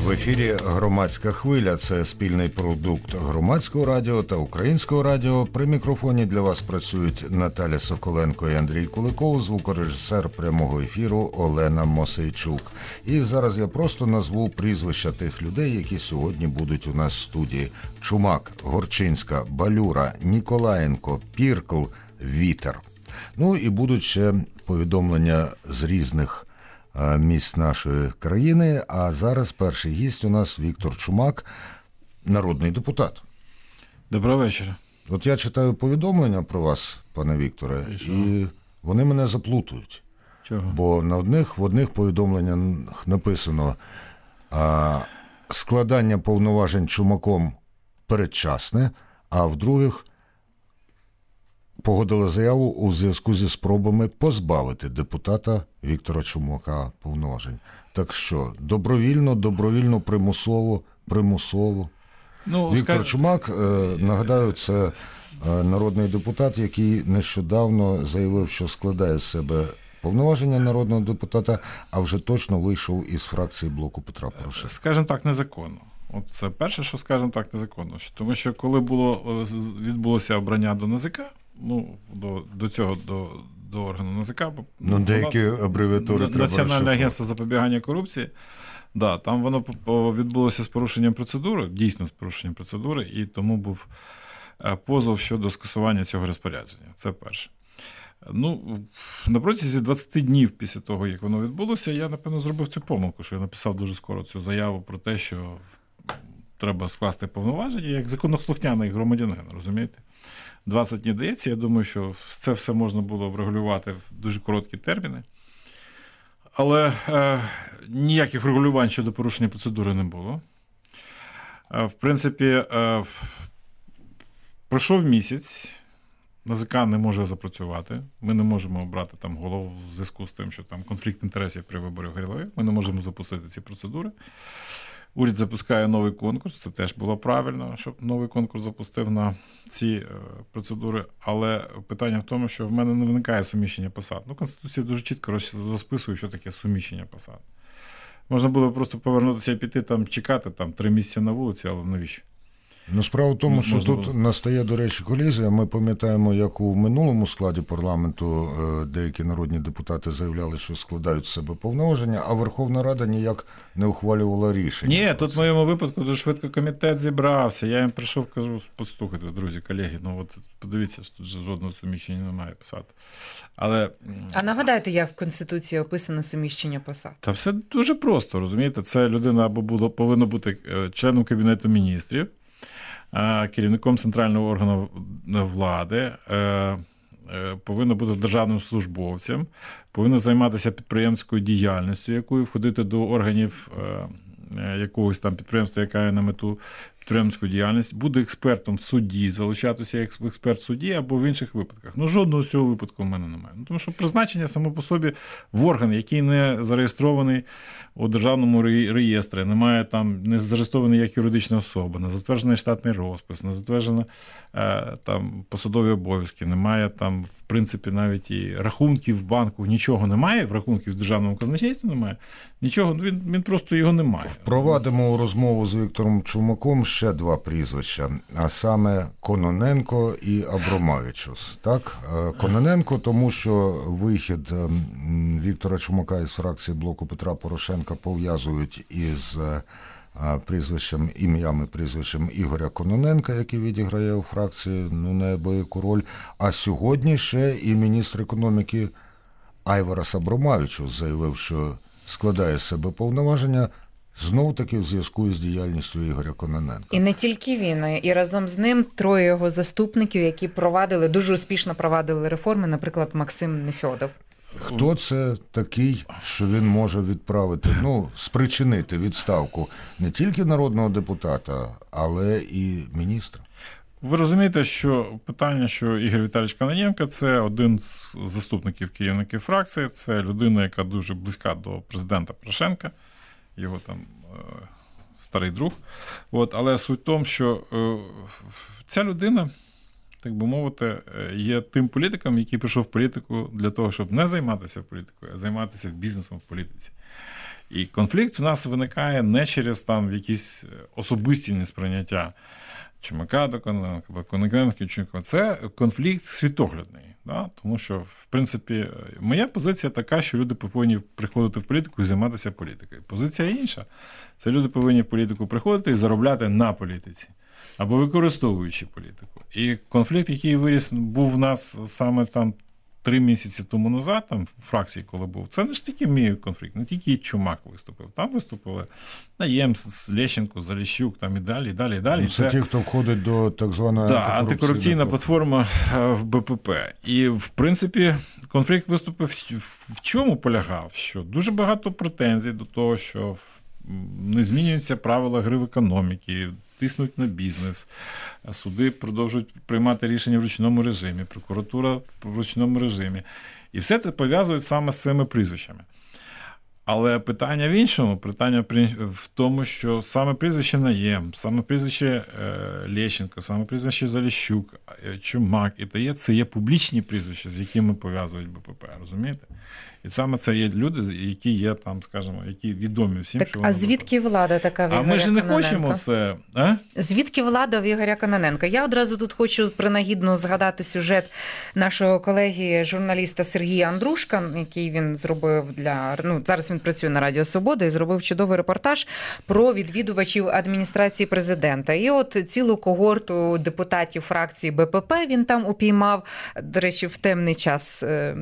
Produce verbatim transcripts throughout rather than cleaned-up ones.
В ефірі «Громадська хвиля» – це спільний продукт Громадського радіо та Українського радіо. При мікрофоні для вас працюють Наталя Соколенко і Андрій Куликов, звукорежисер прямого ефіру Олена Мосейчук. І зараз я просто назву прізвища тих людей, які сьогодні будуть у нас в студії. Чумак, Горчинська, Балюра, Ніколаєнко, Піркл, Вітер. Ну і будуть ще повідомлення з різних міст нашої країни. А зараз перший гість у нас Віктор Чумак, народний депутат. Доброго вечора. От я читаю повідомлення про вас, пане Вікторе, і, і вони мене заплутують. Чого? Бо на одних, в одних повідомленнях написано а, складання повноважень Чумаком передчасне, а в других погодила заяву у зв'язку зі спробами позбавити депутата Віктора Чумака повноважень. Так що, добровільно, добровільно, примусово, примусово. Ну, Віктор скаж... Чумак, нагадаю, це народний депутат, який нещодавно заявив, що складає з себе повноваження народного депутата, а вже точно вийшов із фракції блоку Петра Порошенка. Скажімо так, незаконно. От це перше, що, скажімо так, незаконно. Тому що коли було, відбулося обрання до НАЗК, ну, до, до цього, до, до органу НАЗК, ну, деякі абревіатури треба Національне агентство запобігання корупції, да, там воно відбулося з порушенням процедури, дійсно з порушенням процедури, і тому був позов щодо скасування цього розпорядження. Це перше. Ну, на протязі двадцять днів після того, як воно відбулося, я, напевно, зробив цю помилку, що я написав дуже скоро цю заяву про те, що треба скласти повноваження як законослухняний громадянин, розумієте? двадцять днів дається, я думаю, що це все можна було врегулювати в дуже короткі терміни. Але е, ніяких регулювань щодо порушення процедури не було. Е, в принципі, е, пройшов місяць, НАЗК не може запрацювати, ми не можемо обрати там голову в зв'язку з тим, що там конфлікт інтересів при виборі голови, ми не можемо запустити ці процедури. Уряд запускає новий конкурс, це теж було правильно, щоб новий конкурс запустив на ці е, процедури, але питання в тому, що в мене не виникає суміщення посад. Ну, Конституція дуже чітко розписує, що таке суміщення посад. Можна було просто повернутися і піти, там, чекати там, три місяці на вулиці, але навіщо? Ну, справа в тому, що Можна тут було. настає, до речі, колізія. Ми пам'ятаємо, як у минулому складі парламенту деякі народні депутати заявляли, що складають з себе повноваження, а Верховна Рада ніяк не ухвалювала рішення. Ні, тут в моєму випадку дуже швидко комітет зібрався. Я їм прийшов, кажу, послухайте, друзі, колеги, ну от подивіться, що тут жодного суміщення немає писати. Але... А нагадайте, як в Конституції описано суміщення посад? Та все дуже просто, розумієте? Це людина або було, повинна бути членом Кабінету міністрів, керівником центрального органу влади, повинна бути державним службовцем, повинна займатися підприємською діяльністю, якою входити до органів якогось там підприємства, яка є на мету підприємську діяльність, буде експертом в суді, залучатися як експерт в суді або в інших випадках. Ну, жодного з цього випадку в мене немає. Ну, тому що призначення само по собі в орган, який не зареєстрований у державному реєстрі, немає там, не зареєстрований як юридична особа, не затверджений штатний розпис, не затверджено е, там посадові обов'язки, немає там, в принципі, навіть і рахунків в банку, нічого немає, в рахунків в державному казначействі немає, нічого, він, він просто його немає. Впровадимо у розмову з Віктором Чумаком ще два прізвища, а саме Кононенко і Абромавичус. Так? Кононенко, тому що вихід Віктора Чумака із фракції блоку Петра Порошенка пов'язують із прізвищем, ім'ям і прізвищем Ігоря Кононенка, який відіграє у фракції ну, неабияку роль. А сьогодні ще і міністр економіки Айварас Абромавичус заявив, що складає з себе повноваження знов-таки в зв'язку із діяльністю Ігоря Кононенка. І не тільки він, і разом з ним троє його заступників, які провадили, дуже успішно провадили реформи, наприклад, Максим Нефьодов. Хто це такий, що він може відправити, ну, спричинити відставку не тільки народного депутата, але і міністра? Ви розумієте, що питання, що Ігор Віталійович Кононенко – це один з заступників керівників фракції, це людина, яка дуже близька до президента Порошенка, його там е, старий друг. От, але суть в тому, що е, ця людина, так би мовити, є тим політиком, який прийшов в політику для того, щоб не займатися політикою, а займатися бізнесом в політиці. І конфлікт у нас виникає не через там якісь особисті сприйняття Чумака до Кононенка, Кононенка, Чумака. Це конфлікт світоглядний. Да? Тому що, в принципі, моя позиція така, що люди повинні приходити в політику і займатися політикою. Позиція інша. Це люди повинні в політику приходити і заробляти на політиці. Або використовуючи політику. І конфлікт, який виріс, був в нас саме там три місяці тому назад, там в фракції, коли був, це не ж тільки мій конфлікт, не тільки Чумак виступив. Там виступили Наємс, Лещенко, Заліщук, там і далі, і далі, і далі. Ну, це, це ті, хто входить до так званої да, антикорупційна платформа Б П П. І, в принципі, конфлікт виступив в чому полягав? Що дуже багато претензій до того, що не змінюються правила гри в економіки, тиснуть на бізнес, суди продовжують приймати рішення в ручному режимі, прокуратура в ручному режимі. І все це пов'язують саме з цими прізвищами. Але питання в іншому, питання в тому, що саме прізвище Наєм, саме прізвище Лещенко, саме прізвище Заліщук, Чумак і т.д. це є публічні прізвища, з якими пов'язують Б П П, розумієте? І саме це є люди, які є там, скажімо, які відомі всім, так, що а звідки влада така в Ігоря А ми ж не Кононенка? хочемо це. А? Звідки влада в Ігоря Кононенка? Я одразу тут хочу принагідно згадати сюжет нашого колеги, журналіста Сергія Андрушка, який він зробив для... Ну, зараз він працює на Радіо Свобода і зробив чудовий репортаж про відвідувачів адміністрації президента. І от цілу когорту депутатів фракції Б П П він там упіймав, до речі, в темний час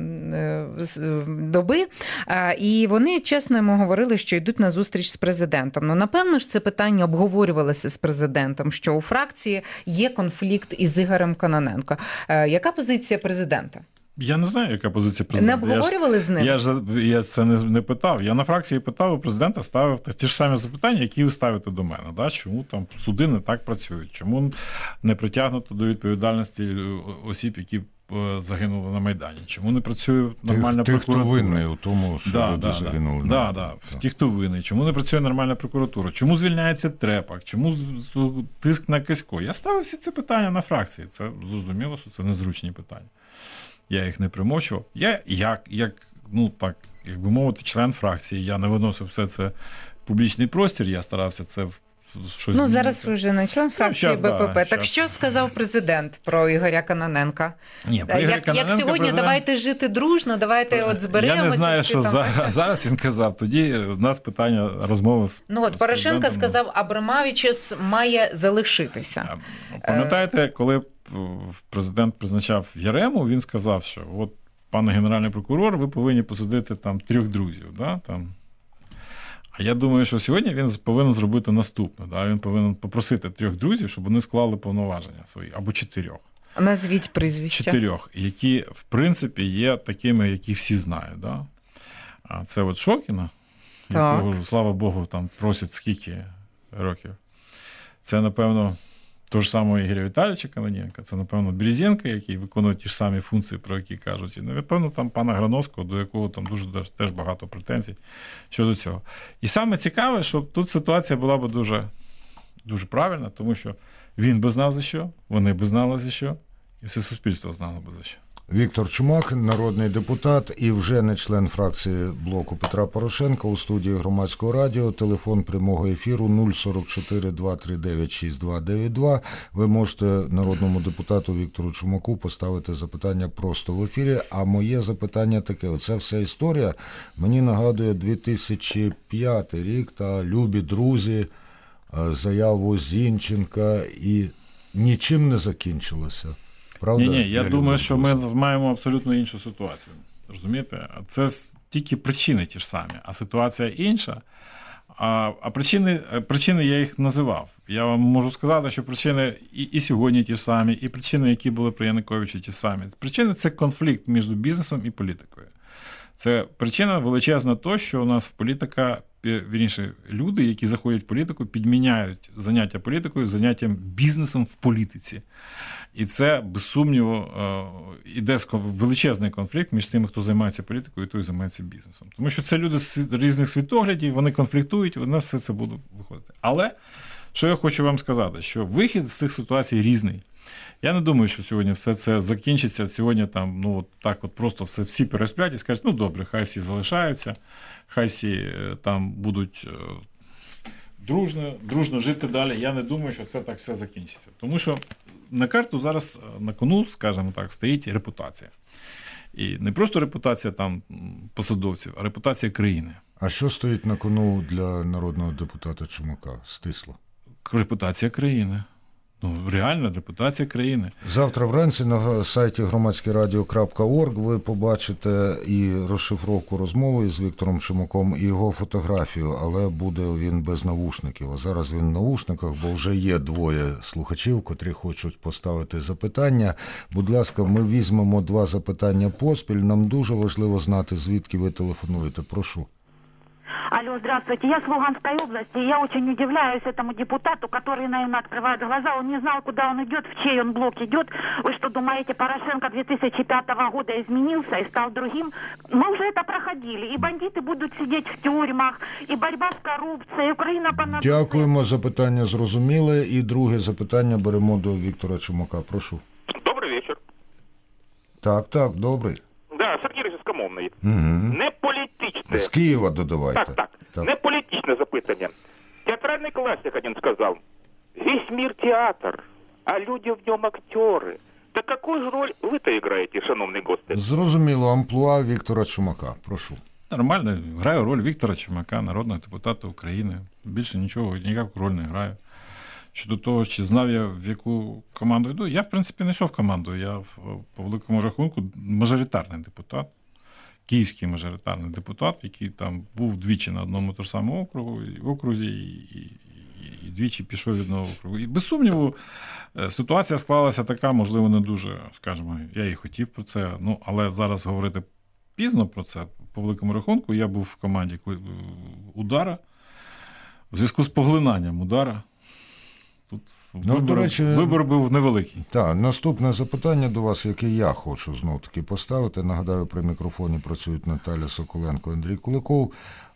доби. І вони чесно йому говорили, що йдуть на зустріч з президентом. Ну, напевно ж, це питання обговорювалося з президентом, що у фракції є конфлікт із Ігорем Кононенко. Яка позиція президента? Я не знаю, яка позиція президента. Не обговорювали я з ним? Я ж я це не, не питав. Я на фракції питав, у президента ставив ті ж самі запитання, які ви ставите до мене. Да? Чому там суди не так працюють? Чому не притягнуто до відповідальності осіб, які загинули на Майдані? Чому не працює нормальна тих, прокуратура? Тих, хто винний у тому, що да, люди да, загинули. Да, на... да, да. Ті, хто винний. Чому не працює нормальна прокуратура? Чому звільняється Трепак? Чому тиск на Касько? Я ставив всі ці питання на фракції. Це зрозуміло, що це незручні питання. Я їх не примочував. Я, як, як, ну так, як би мовити, член фракції, я не виносив все це в публічний простір, я старався це щось... Ну, зараз ви вже не член фракції ну, щас, Б П П. да, так щас. що сказав президент про Ігоря Кононенка? Ні, про Ігоря як, Кононенка як сьогодні, президент... давайте жити дружно, давайте от зберемося. Я не знаю, що там... зараз, зараз він казав. Тоді в нас питання розмови з Ну от, з Порошенко сказав, Абрамавичус має залишитися. Пам'ятаєте, коли президент призначав Ярему, він сказав, що от, пане генеральний прокурор, ви повинні посадити там трьох друзів. Да? Там. А я думаю, що сьогодні він повинен зробити наступне. Да? Він повинен попросити трьох друзів, щоб вони склали повноваження свої, або чотирьох. Назвіть прізвища. Чотирьох, які, в принципі, є такими, які всі знають. Да? А це от Шокіна, так. якого, слава Богу, там просять скільки років. Це, напевно, того ж самого Ігоря Віталійовича Кононенка, це, напевно, Березенко, який виконує ті ж самі функції, про які кажуть. І, напевно, там пана Грановського, до якого там дуже теж багато претензій щодо цього. І саме цікаве, що тут ситуація була б дуже, дуже правильна, тому що він би знав за що, вони би знали за що, і все суспільство знало би за що. Віктор Чумак, народний депутат і вже не член фракції блоку Петра Порошенка, у студії Громадського радіо. Телефон прямого ефіру нуль сорок чотири два три дев'ять шість два дев'ять два. Ви можете народному депутату Віктору Чумаку поставити запитання просто в ефірі. А моє запитання таке. Оця вся історія мені нагадує дві тисячі п'ятий рік та любі друзі, заяву Зінченка, і нічим не закінчилося. Правда? Ні, ні, я Для думаю, людей. що ми маємо абсолютно іншу ситуацію. Розумієте? Це тільки причини ті ж самі, а ситуація інша. А, а причини, причини я їх називав. Я вам можу сказати, що причини і, і сьогодні ті ж самі, і причини, які були при Януковичі, ті самі. Причини – це конфлікт між бізнесом і політикою. Це причина величезна того, що у нас політика, вірніше, люди, які заходять в політику, підміняють заняття політикою заняттям бізнесом в політиці. І це, без сумніву, іде величезний конфлікт між тими, хто займається політикою, і той займається бізнесом. Тому що це люди з різних світоглядів, вони конфліктують, вони все це буде виходити. Але, що я хочу вам сказати, що вихід з цих ситуацій різний. Я не думаю, що сьогодні все це закінчиться. Сьогодні там, ну, от так от просто все, всі пересплять і скажуть, ну, добре, хай всі залишаються, хай всі там будуть дружно, дружно жити далі. Я не думаю, що це так все закінчиться. Тому що на карту зараз на кону, скажімо так, стоїть репутація. І не просто репутація там посадовців, а репутація країни. А що стоїть на кону для народного депутата Чумака? Стисло. Репутація країни. Ну, реальна репутація країни. Завтра вранці на сайті громадське радіо крапка орг ви побачите і розшифровку розмови з Віктором Чумаком, і його фотографію, але буде він без навушників. А зараз він в навушниках, бо вже є двоє слухачів, котрі хочуть поставити запитання. Будь ласка, ми візьмемо два запитання поспіль. Нам дуже важливо знати, звідки ви телефонуєте. Прошу. Алло, здравствуйте. Я с Луганской области. Я очень удивляюсь этому депутату, который наивно открывает глаза. Он не знал, куда он идет, в чей он блок идет. Вы что думаете, Порошенко две тысячи пятого года изменился и стал другим? Мы уже это проходили. И бандиты будут сидеть в тюрьмах, и борьба с коррупцией. Украина понадобится. Дякуємо, запитання зрозуміле. І друге запитання беремо до Віктора Чумака. Прошу. Добрий вечір. Так, так, добрий. Да, Сергій Російськомовний. Угу. Не політичне. З Києва додавайте. Так, так, так. Не політичне запитання. Театральний класик один сказав: весь мир театр, а люди в ньому актери. Так яку ж роль ви-то граєте, шановний гості? Зрозуміло, амплуа Віктора Чумака. Прошу. Нормально, граю роль Віктора Чумака, народного депутата України. Більше нічого, ніяку роль не граю. Щодо того, чи знав я, в яку команду йду, я, в принципі, не йшов в команду. Я, по великому рахунку, мажоритарний депутат, київський мажоритарний депутат, який там був двічі на одному і тому самому округу, окрузі, і, і, і двічі пішов від одного округу. І, без сумніву, ситуація склалася така, можливо, не дуже, скажімо, я і хотів про це, ну, але зараз говорити пізно про це, по великому рахунку, я був в команді «Удара», в зв'язку з поглинанням «Удара». Тут Ну, вибор, до речі, вибор був невеликий. Так, наступне запитання до вас, яке я хочу знов-таки поставити. Нагадаю, при мікрофоні працюють Наталя Соколенко і Андрій Куликов.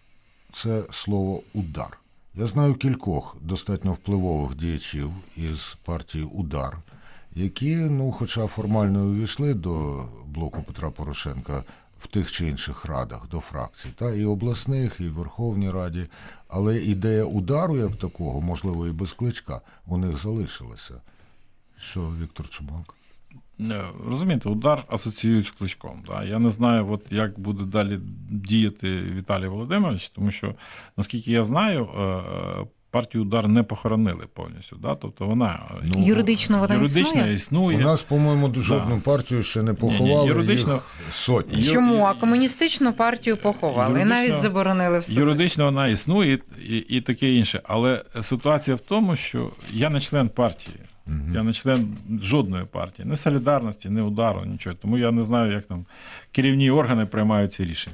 Це слово «удар». Я знаю кількох достатньо впливових діячів із партії «Удар», які, ну, хоча формально увійшли до блоку Петра Порошенка в тих чи інших радах, до фракцій, та і обласних, і в Верховній Раді, але ідея удару як такого, можливо, і без Кличка, у них залишилася. Що, Віктор Чумак? Розумієте, удар асоціюють з Кличком. Да? Я не знаю, от як буде далі діяти Віталій Володимирович, тому що, наскільки я знаю, партію «Удар» не похоронили повністю. Да? Тобто вона ну, юридично вона юридично існує? існує. У нас, по-моєму, жодну да. партію ще не поховали, ні, ні, юридично... їх сотні. Чому? А комуністичну партію поховали і навіть заборонили в суді. Юридично вона існує і, і таке інше. Але ситуація в тому, що я не член партії. Угу. Я не член жодної партії. Не «Солідарності», не «Удару», нічого. Тому я не знаю, як там керівні органи приймають ці рішення.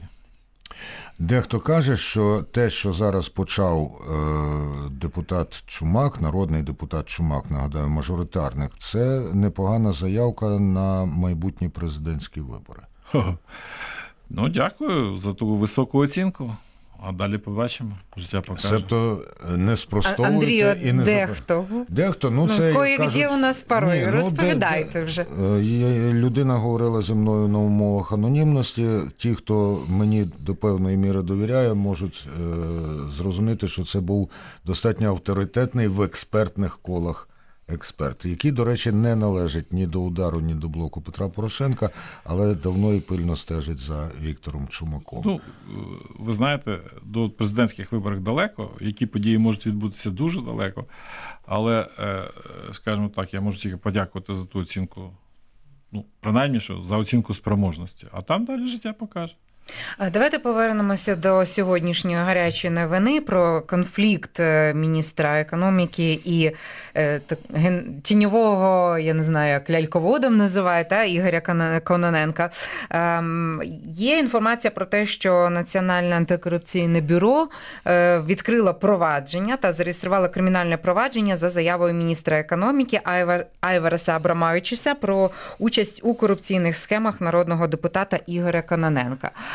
Дехто каже, що те, що зараз почав е, депутат Чумак, народний депутат Чумак, нагадаю, мажоритарник, це непогана заявка на майбутні президентські вибори. Хо-хо. Ну, дякую за ту високу оцінку. А далі побачимо. Життя покаже. Себто не спростовуйте Андрію, і не дехто. Дехто, ну, ну це, кої кажуть... де у нас пароль? Ні, розповідайте ну, вже. Людина говорила зі мною на умовах анонімності. Ті, хто мені до певної міри довіряє, можуть е, зрозуміти, що це був достатньо авторитетний в експертних колах експерт, який, до речі, не належить ні до «Удару», ні до блоку Петра Порошенка, але давно і пильно стежить за Віктором Чумаком. Ну, ви знаєте, до президентських виборів далеко, які події можуть відбутися дуже далеко, але, скажімо так, я можу тільки подякувати за ту оцінку, ну, принаймні, що за оцінку спроможності, а там далі життя покаже. Давайте повернемося до сьогоднішньої гарячої новини про конфлікт міністра економіки і е, тіньового, я не знаю, як ляльководом називають, та, Ігоря Кононенка. Е, є інформація про те, що Національне антикорупційне бюро е, відкрило провадження та зареєструвало кримінальне провадження за заявою міністра економіки Айвар, Айвареса Абрамавичуса про участь у корупційних схемах народного депутата Ігоря Кононенка.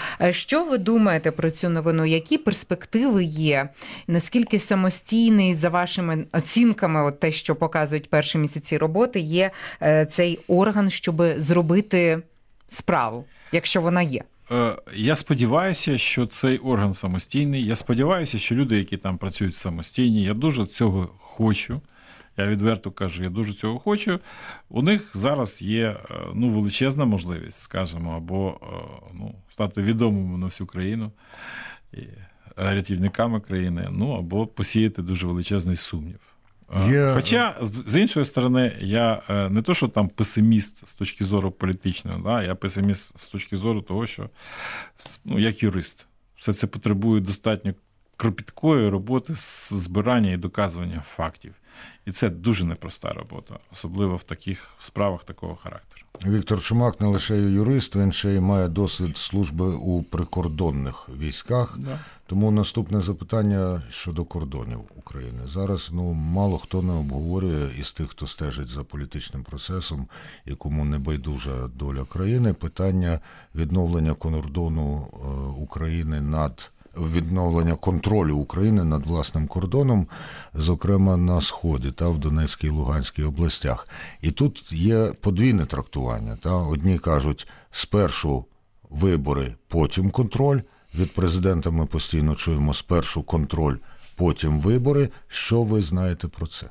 Що ви думаєте про цю новину? Які перспективи є? Наскільки самостійний, за вашими оцінками, от те, що показують перші місяці роботи, є цей орган, щоб зробити справу, якщо вона є? Я сподіваюся, що цей орган самостійний. Я сподіваюся, що люди, які там працюють самостійні, я дуже цього хочу. Я відверто кажу, я дуже цього хочу. У них зараз є ну, величезна можливість, скажімо, або ну, стати відомими на всю країну, і рятівниками країни, ну, або посіяти дуже величезний сумнів. Є... Хоча, з іншої сторони, я не то, що там песиміст з точки зору політичної, да, я песиміст з точки зору того, що, ну, як юрист, все це потребує достатньо кропіткої роботи з збирання і доказування фактів. І це дуже непроста робота, особливо в таких справах такого характеру. Віктор Чумак не лише юрист, він ще й має досвід служби у прикордонних військах. Да. Тому наступне запитання щодо кордонів України. Зараз ну, мало хто не обговорює із тих, хто стежить за політичним процесом і кому не байдужа доля країни, питання відновлення кордону України над відновлення контролю України над власним кордоном, зокрема на Сході та в Донецькій і Луганській областях. І тут є подвійне трактування. Та? Одні кажуть, спершу вибори, потім контроль. Від президента ми постійно чуємо спершу контроль, потім вибори. Що ви знаєте про це?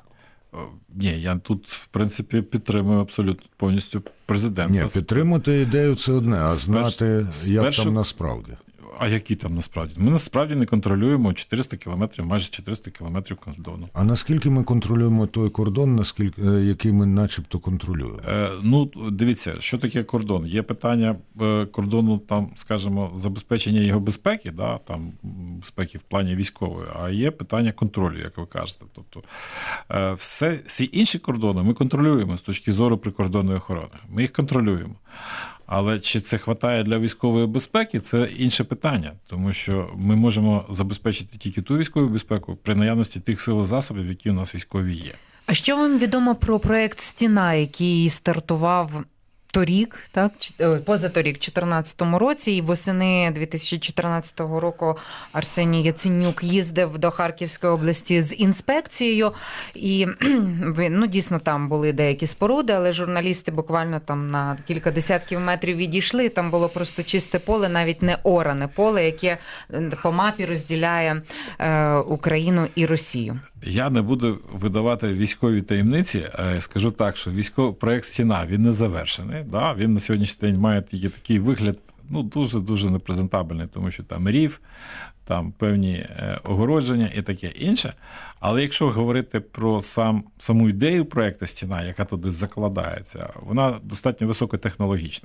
Ні, я тут, в принципі, підтримую абсолютно повністю президента. Ні, підтримати ідею – це одне, а знати, Спершу... як там насправді. А які там насправді? Ми насправді не контролюємо чотириста кілометрів, майже чотириста кілометрів кордону. А наскільки ми контролюємо той кордон, наскільки, який ми начебто контролюємо? Е, ну, дивіться, що таке кордон? Є питання кордону, там, скажімо, забезпечення його безпеки, да, там, безпеки в плані військової, а є питання контролю, як ви кажете. Тобто, е, все, всі інші кордони ми контролюємо з точки зору прикордонної охорони. Ми їх контролюємо. Але чи це хватає для військової безпеки, це інше питання, тому що ми можемо забезпечити тільки ту військову безпеку при наявності тих сил і засобів, які у нас військові є. А що вам відомо про проєкт «Стіна», який стартував торік, так, позаторік, в чотирнадцятому році, і восени дві тисячі чотирнадцятого року Арсеній Яценюк їздив до Харківської області з інспекцією, і ну, дійсно там були деякі споруди, але журналісти буквально там на кілька десятків метрів відійшли, там було просто чисте поле, навіть не оране поле, яке по мапі розділяє е, Україну і Росію. Я не буду видавати військові таємниці, скажу так, що військовий проєкт «Стіна», він не завершений, да? Він на сьогоднішній день має тільки такий вигляд, ну, дуже-дуже непрезентабельний, тому що там рів, там певні огородження і таке інше. Але якщо говорити про сам, саму ідею проєкту «Стіна», яка туди закладається, вона достатньо високотехнологічна.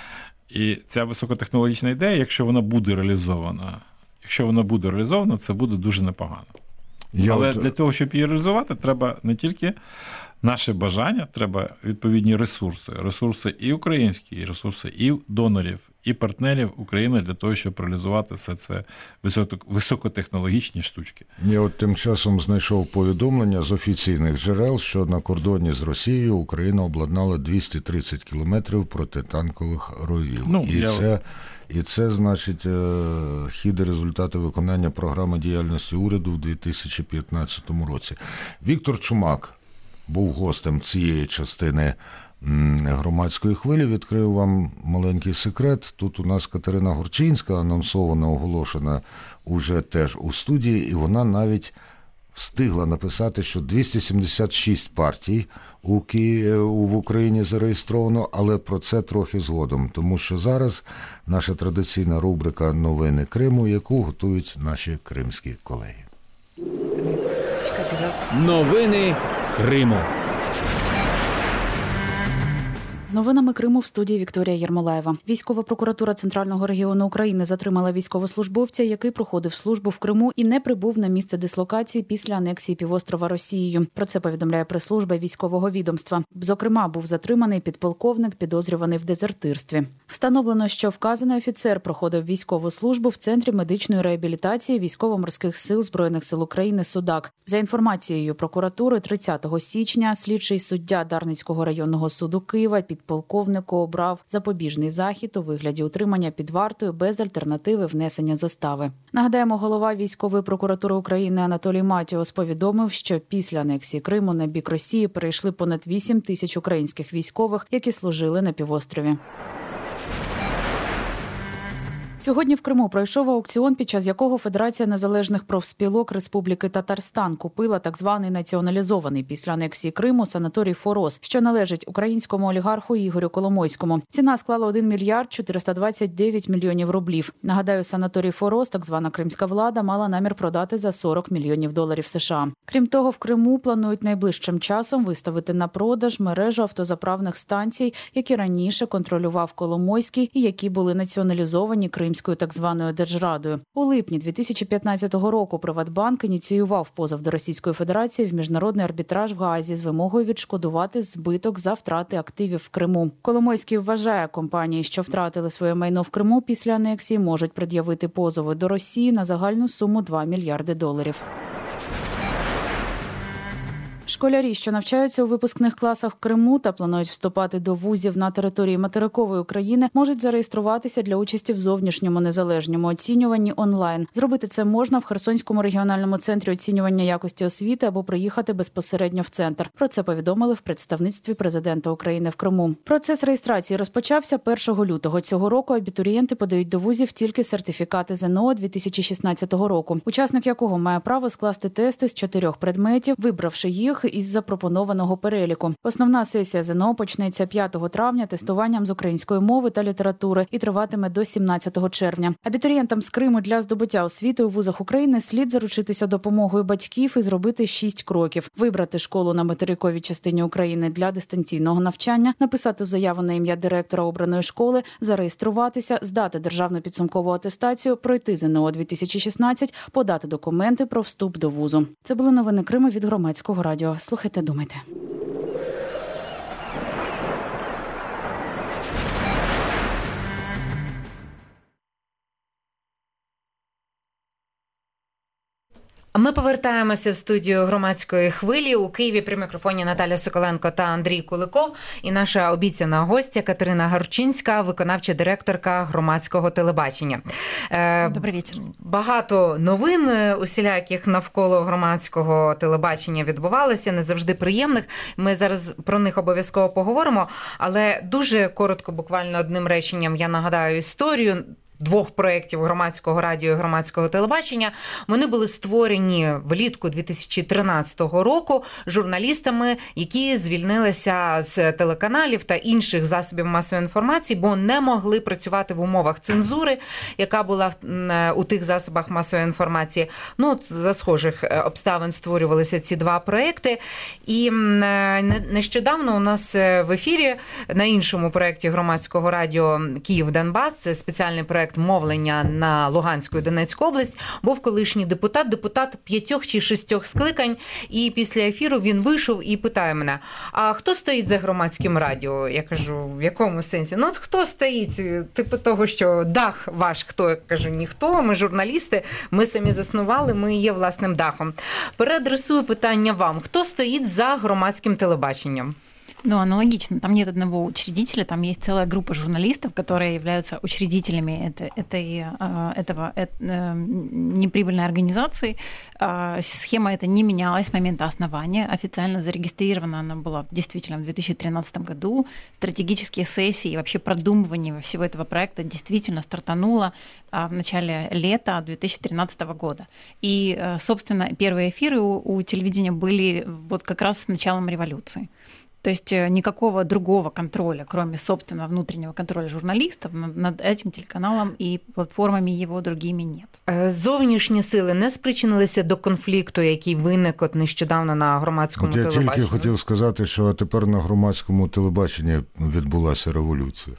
І ця високотехнологічна ідея, якщо вона буде реалізована, якщо вона буде реалізована, це буде дуже непогано. Я Але от... для того, щоб її реалізувати, треба не тільки наше бажання, треба відповідні ресурси. Ресурси і українські, і ресурси і донорів, і партнерів України для того, щоб реалізувати все це високотехнологічні штучки. Я от тим часом знайшов повідомлення з офіційних джерел, що на кордоні з Росією Україна обладнала двісті тридцять кілометрів протитанкових ровів. Ну, і, я... це, і це, значить, хід і результати виконання програми діяльності уряду в дві тисячі п'ятнадцятому році. Віктор Чумак був гостем цієї частини громадської хвилі. Відкрию вам маленький секрет. Тут у нас Катерина Горчинська, анонсована, оголошена уже теж у студії, і вона навіть встигла написати, що двісті сімдесят шість партій у Ки... в Україні зареєстровано, але про це трохи згодом, тому що зараз наша традиційна рубрика «Новини Криму», яку готують наші кримські колеги. Новини Криму. З новинами Криму в студії Вікторія Єрмолаєва. Військова прокуратура Центрального регіону України затримала військовослужбовця, який проходив службу в Криму і не прибув на місце дислокації після анексії півострова Росією. Про це повідомляє прес-служба військового відомства. Зокрема, був затриманий підполковник, підозрюваний в дезертирстві. Встановлено, що вказаний офіцер проходив військову службу в Центрі медичної реабілітації Військово-морських сил Збройних сил України «Судак». За інформацією прокуратури, тридцятого січня слідчий суддя Дарницького районного суду Києва під підполковнику обрав запобіжний захід у вигляді утримання під вартою без альтернативи внесення застави. Нагадаємо, голова військової прокуратури України Анатолій Матіос повідомив, що після анексії Криму на бік Росії перейшли понад вісім тисяч українських військових, які служили на півострові. Сьогодні в Криму пройшов аукціон, під час якого Федерація незалежних профспілок Республіки Татарстан купила так званий націоналізований після анексії Криму санаторій «Форос», що належить українському олігарху Ігорю Коломойському. Ціна склала один мільярд чотириста двадцять дев'ять мільйонів рублів. Нагадаю, санаторій «Форос» так звана кримська влада мала намір продати за сорок мільйонів доларів США. Крім того, в Криму планують найближчим часом виставити на продаж мережу автозаправних станцій, які раніше контролював Коломойський і які були націоналізовані Кримською так званою Держрадою. У липні дві тисячі п'ятнадцятого року Приватбанк ініціював позов до Російської Федерації в міжнародний арбітраж в Гаазі з вимогою відшкодувати збиток за втрати активів в Криму. Коломойський вважає, компанії, що втратили своє майно в Криму після анексії, можуть пред'явити позови до Росії на загальну суму два мільярди доларів. Школярі, що навчаються у випускних класах в Криму та планують вступати до вузів на території материкової України, можуть зареєструватися для участі в зовнішньому незалежному оцінюванні онлайн. Зробити це можна в Херсонському регіональному центрі оцінювання якості освіти або приїхати безпосередньо в центр. Про це повідомили в представництві президента України в Криму. Процес реєстрації розпочався першого лютого цього року. Абітурієнти подають до вузів тільки сертифікати ЗНО дві тисячі шістнадцятого року, учасник якого має право скласти тести з чотирьох предметів, вибравши їх із запропонованого переліку. Основна сесія ЗНО почнеться п'ятого травня тестуванням з української мови та літератури і триватиме до сімнадцятого червня. Абітурієнтам з Криму для здобуття освіти у вузах України слід заручитися допомогою батьків і зробити шість кроків. Вибрати школу на материковій частині України для дистанційного навчання, написати заяву на ім'я директора обраної школи, зареєструватися, здати державну підсумкову атестацію, пройти ЗНО дві тисячі шістнадцять, подати документи про вступ до вузу. Це були новини Криму від Громадського радіо. Слухайте, думайте. Ми повертаємося в студію громадської хвилі. У Києві при мікрофоні Наталя Соколенко та Андрій Куликов. І наша обіцяна гостя Катерина Гарчинська, виконавча директорка громадського телебачення. Добрий вечір. Багато новин усіляких навколо громадського телебачення відбувалося, не завжди приємних. Ми зараз про них обов'язково поговоримо, але дуже коротко, буквально одним реченням, я нагадаю історію двох проєктів громадського радіо і громадського телебачення. Вони були створені влітку дві тисячі тринадцятого року журналістами, які звільнилися з телеканалів та інших засобів масової інформації, бо не могли працювати в умовах цензури, яка була у тих засобах масової інформації. Ну, от за схожих обставин створювалися ці два проєкти. І нещодавно у нас в ефірі на іншому проєкті громадського радіо «Київ-Донбас», це спеціальний проєкт мовлення на Луганську і Донецьку область, був колишній депутат, депутат п'ятьох чи шістьох скликань, і після ефіру він вийшов і питає мене, а хто стоїть за громадським радіо? Я кажу, в якому сенсі? Ну, от хто стоїть? Типу того, що дах ваш хто? Я кажу, ніхто, ми журналісти, ми самі заснували, ми є власним дахом. Переадресую питання вам. Хто стоїть за громадським телебаченням? Ну, аналогично. Там нет одного учредителя, там есть целая группа журналистов, которые являются учредителями этой, этой, этого неприбыльной организации. Схема эта не менялась с момента основания. Официально зарегистрирована она была действительно в две тысячи тринадцатом году. Стратегические сессии и вообще продумывание всего этого проекта действительно стартануло в начале лета две тысячи тринадцатого года. И, собственно, первые эфиры у, у телевидения были вот как раз с началом революции. То есть никакого другого контроля, кроме собственного внутреннего контроля журналистов, над этим телеканалом и платформами его другими нет. Зовнішні сили не спричинилися до конфлікту, який виник от нещодавно на громадському от я телебаченні? Я тільки хотів сказати, що тепер на громадському телебаченні відбулася революція.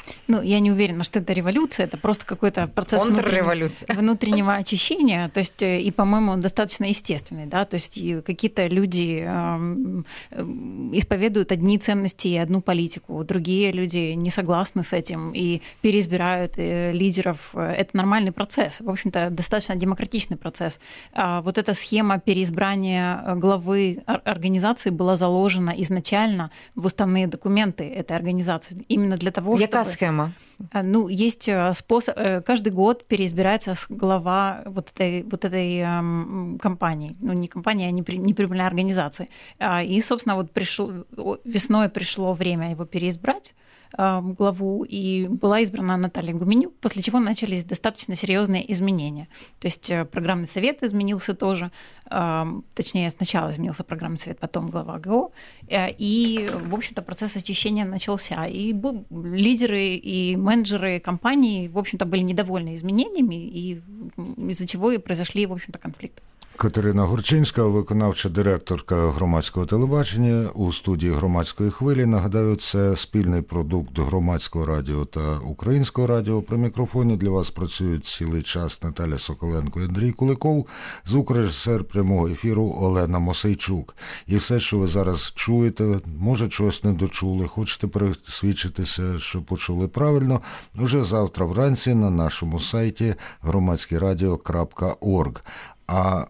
Ну, я не уверена, что это революция, это просто какой-то процесс внутреннего, внутреннего очищения, то есть, и, по-моему, он достаточно естественный, да, то есть какие-то люди э, исповедуют одни ценности и одну политику, другие люди не согласны с этим и переизбирают э, лидеров. Это нормальный процесс, в общем-то, достаточно демократичный процесс. А вот эта схема переизбрания главы организации была заложена изначально в уставные документы этой организации, именно для того, чтобы... Яка схема? Ну, есть способ... Каждый год переизбирается глава вот этой, вот этой эм, компании. Ну, не компании, а неприбыльной организации. И, собственно, вот пришло... весной пришло время его переизбрать, главу, и была избрана Наталья Гуменюк, после чего начались достаточно серьезные изменения. То есть программный совет изменился тоже, точнее, сначала изменился программный совет, потом глава ГО, и, в общем-то, процесс очищения начался. И лидеры и менеджеры компании, в общем-то, были недовольны изменениями, и из-за чего и произошли, в общем-то, конфликты. Катерина Гурчинська, виконавча директорка громадського телебачення у студії «Громадської хвилі». Нагадаю, це спільний продукт Громадського радіо та Українського радіо. При мікрофоні для вас працюють цілий час Наталя Соколенко і Андрій Куликов, звукорежисер прямого ефіру Олена Мосейчук. І все, що ви зараз чуєте, може, чогось не дочули, хочете пересвідчитися, що почули правильно, уже завтра вранці на нашому сайті громадське радіо крапка орг. А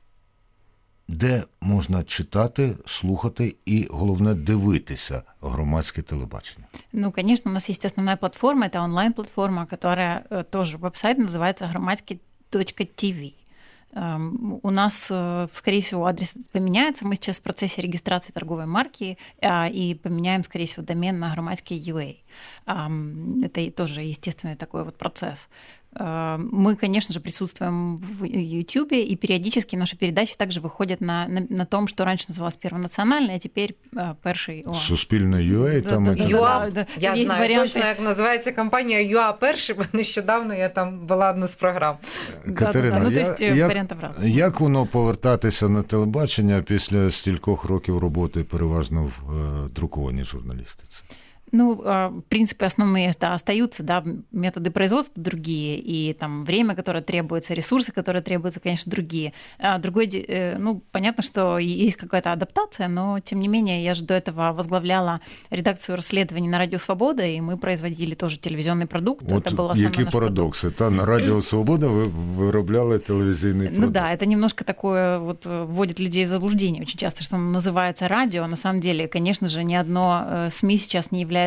де можна читати, слухати і, головне, дивитися громадське телебачення? Ну, конечно, у нас есть основная платформа, это онлайн-платформа, которая тоже веб-сайт, называется громадский точка ти ви. У нас, скорее всего, адрес поменяется. Мы сейчас в процессе регистрации торговой марки и поменяем, скорее всего, домен на громадский точка ю а. Это тоже естественный такой вот процесс. Мы, конечно же, присутствуем в YouTube, и периодически наши передачи также выходят на, на, на том, что раньше называлось Первонациональный, а теперь Перший ОА. Суспільне ю а, там да, і ЮА, да, я есть знаю варианты. Точно, як називається компанія ЮА Перший, бо нещодавно я там була одну з програм. Катерина, да, да, да. Ну, я, то есть, як, варіантів разних. Як воно повертатися на телебачення після стількох років роботи переважно в е, друкованій журналістиці? Ну, принципы основные, да, остаются, да, методы производства другие, и там время, которое требуется, ресурсы, которые требуются, конечно, другие. А другой, ну, понятно, что есть какая-то адаптация, но, тем не менее, я же до этого возглавляла редакцию расследований на Радио Свобода, и мы производили тоже телевизионный продукт. От это был основной які наш парадокси, та на Радіо Свобода ви виробляли телевізійний продукт. Ну да, это немножко такое вот вводит людей в заблуждение очень часто, что оно называется радио. На самом деле, конечно же, ни одно СМИ сейчас не является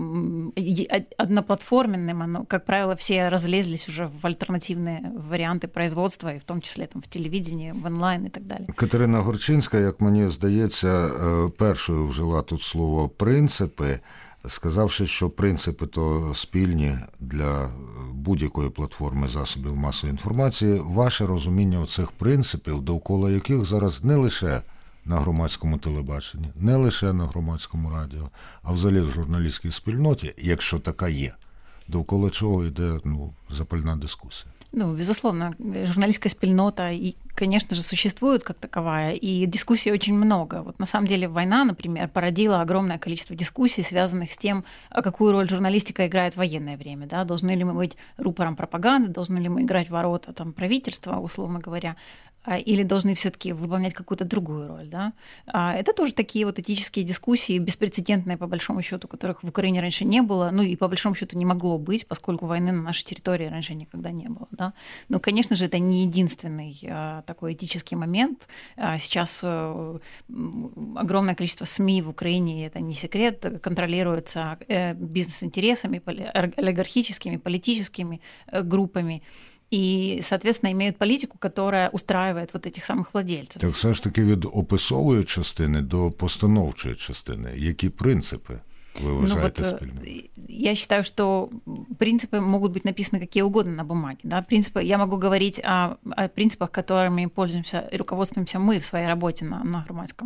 одноплатформенным, оно, как правило, все разлезлись уже в альтернативные варианты производства, и в том числе там, в телевидении, в онлайн і так далі. Катерина Гурчинська, як мені здається, першою вжила тут слово «принципи», сказавши, що принципи то спільні для будь-якої платформи засобів масової інформації. Ваше розуміння оцих принципів, довкола яких зараз не лише на громадському телебаченні, не лише на громадському радіо, а взагалі в журналістській спільноті, якщо така є, довкола чого йде ну, запальна дискусія. Ну, безусловно, журналистская спільнота, и, конечно же, существует как таковая, и дискуссий очень много. Вот на самом деле война, например, породила огромное количество дискуссий, связанных с тем, какую роль журналистика играет в военное время. Да? Должны ли мы быть рупором пропаганды, должны ли мы играть в ворота там, правительства, условно говоря, или должны все-таки выполнять какую-то другую роль. Да? Это тоже такие вот этические дискуссии, беспрецедентные, по большому счету, которых в Украине раньше не было, ну и по большому счету не могло быть, поскольку войны на нашей территории раньше никогда не было. Да? Но, конечно же, это не единственный а, такой этический момент. А, сейчас а, огромное количество СМИ в Украине, это не секрет, контролируется а, бизнес-интересами, олигархическими, политическими а, группами. І, соответственно, имеют політику, которая устраивает вот этих самых владельцев. Так все ж таки від описової частини до постановчої частини. Які принципи вы уважаете ну, вот, спільно? Я считаю, что принципы могут быть написаны какие угодно на бумаге. Да? Принципы, я могу говорить о, о принципах, которыми пользуемся и руководствуемся мы в своей работе на, на громадском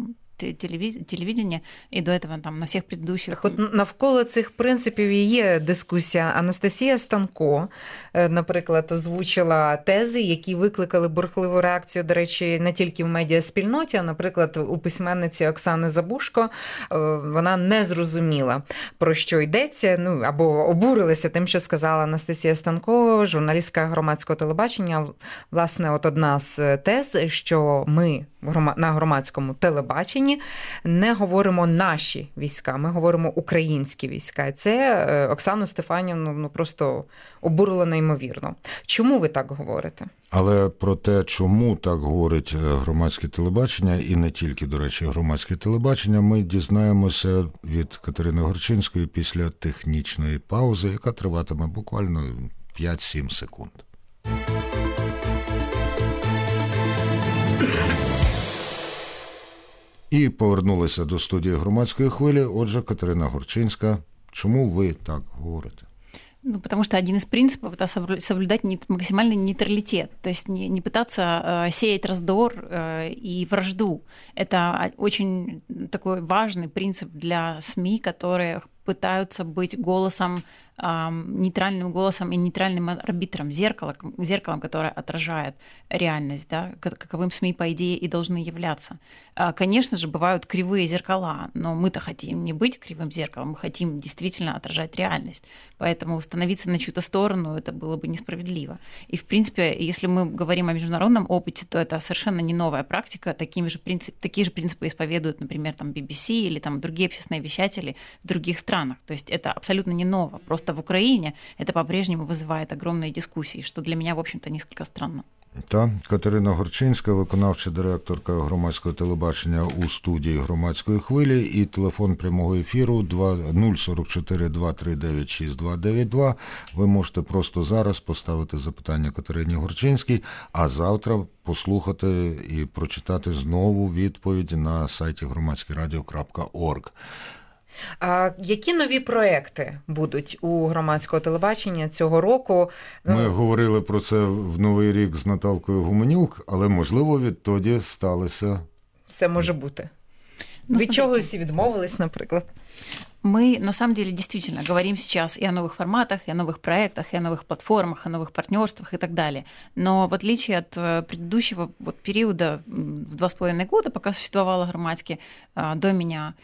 телевидения, и до этого там на всех предыдущих... Так от навколо цих принципів і є дискусія. Анастасія Станко, наприклад, озвучила тези, які викликали бурхливу реакцію, до речі, не тільки в медіаспільноті, а, наприклад, у письменниці Оксани Забушко. Вона не зрозуміла, про що йдеться, ну, або обурилася тим, що сказала Анастасія Станко, журналістка громадського телебачення. Власне, от одна з тез, що ми на громадському телебаченні не говоримо наші війська, ми говоримо українські війська. І це Оксану Стефанівну ну, просто обурило неймовірно. Чому ви так говорите? Але про те, чому так говорить громадське телебачення, і не тільки, до речі, громадське телебачення, ми дізнаємося від Катерини Горчинської після технічної паузи, яка триватиме буквально п'ять-сім секунд. І повернулися до студії громадської хвилі. Отже, Катерина Горчинська, чому ви так говорите? Ну, потому что один из принципов – это соблюдать максимальный нейтралитет, то есть не, не пытаться э, сеять раздор э, и вражду. Это очень такой важный принцип для СМИ, которые пытаются быть голосом, э, нейтральным голосом и нейтральным арбитром, зеркалом, зеркалом, которое отражает реальность, да, каковым СМИ, по идее, и должны являться. Конечно же, бывают кривые зеркала, но мы-то хотим не быть кривым зеркалом, мы хотим действительно отражать реальность. Поэтому становиться на чью-то сторону это было бы несправедливо. И, в принципе, если мы говорим о международном опыте, то это совершенно не новая практика. Такими же принцип, такие же принципы исповедуют, например, там, би би си или там, другие общественные вещатели в других странах. То есть это абсолютно не ново. Просто в Украине это по-прежнему вызывает огромные дискуссии, что для меня, в общем-то, несколько странно. Та Катерина Горчинська, виконавча директорка громадського телебачення у студії громадської хвилі, і телефон прямого ефіру нуль сорок чотири два три дев'ять шість два дев'ять два. Ви можете просто зараз поставити запитання Катерині Горчинській, а завтра послухати і прочитати знову відповідь на сайті громадське радіо крапка орг. А які нові проекти будуть у громадського телебачення цього року? Ми говорили про це в Новий рік з Наталкою Гуменюк, але, можливо, відтоді сталося... Все може бути. Ну, Від чого всі відмовились, наприклад? Мы, на самом деле, действительно говорим сейчас и о новых форматах, и о новых проектах, и о новых платформах, о новых партнерствах и так далее. Но в отличие от предыдущего вот периода в два с половиной года, пока существовало громадски до меня,